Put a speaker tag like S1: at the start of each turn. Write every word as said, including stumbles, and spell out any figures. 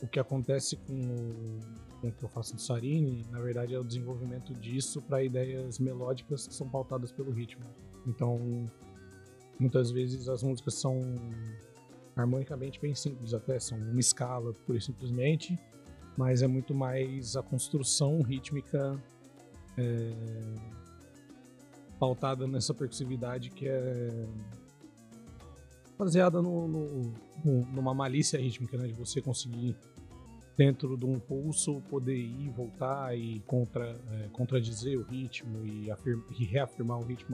S1: o que acontece com o, com o que eu faço no Sarini, na verdade, é o desenvolvimento disso para ideias melódicas que são pautadas pelo ritmo. Então, muitas vezes as músicas são harmonicamente bem simples até, são uma escala pura e simplesmente, mas é muito mais a construção rítmica é, pautada nessa percussividade que é baseada no, no, no, numa malícia rítmica, né, de você conseguir dentro de um pulso poder ir, voltar e contra, é, contradizer o ritmo e, afirma, e reafirmar o ritmo